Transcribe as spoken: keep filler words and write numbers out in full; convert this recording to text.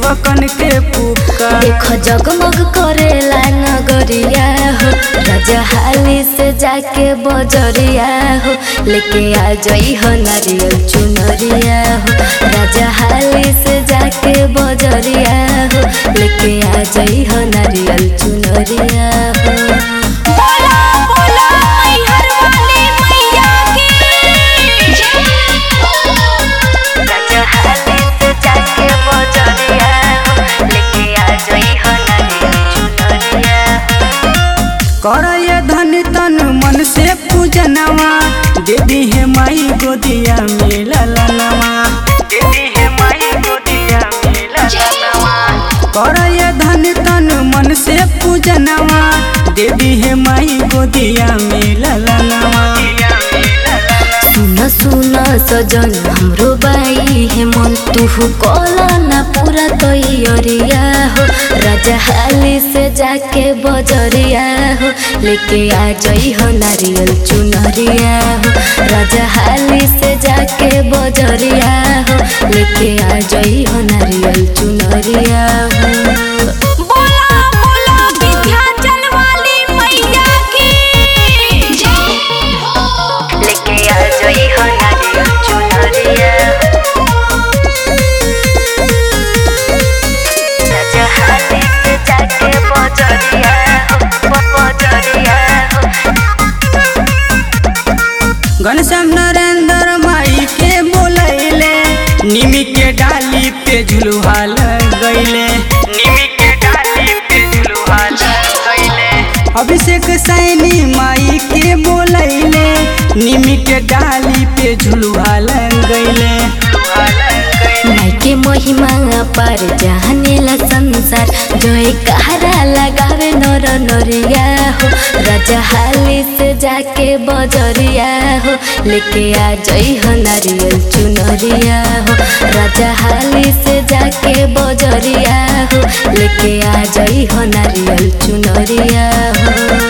सेवकन के पुकार। देखो जगमग करेला नगरिया हो, राजा हाली से जाके बजरिया हो, लेके आ जाई हो नारियल चुनरिया हो। राजा हाली से जाके बजरिया हो, लेके आ जाई हो नारियल चुनरिया हो। करय धन तन मन से पूजनवा, देवी है माई गोदिया में ललनवा, देवी है माई गोदिया में ललनवा। करय धन तन मन से पूजनवा, देवी है माई गोदिया में ललनवा। सुन सुन सजन हमरो बाई है मन, तुहु कला ना पूरा तैयारिया हो। राजा हाली से जाके बजरिया हो, लेके आ जाई हो नारियल चुनरिया हो। राजा हाली से जाके बजरिया हो, लेके आ जाई हो नारियल चुनरिया हो। घनश्याम नरेंद्र माई के बोलैले, निमी के डाली पे झुलुहा लगैले, निमी के डाली पे झुलुहा लगैले। अभिषेक सैनी माई के बोलैले, निमी के डाली पे झुलुहा लगैले। माई के महिमा पर जानेला संसार, जोए कहरा लगावे नर नरिया हो। राजा हाली से जाके बजरिया हो, लेके आ जाई हो नारियल चुनरिया हो। राजा हाली से जाके बजरिया हो, लेके आ जाई हो नारियल चुनरिया हो।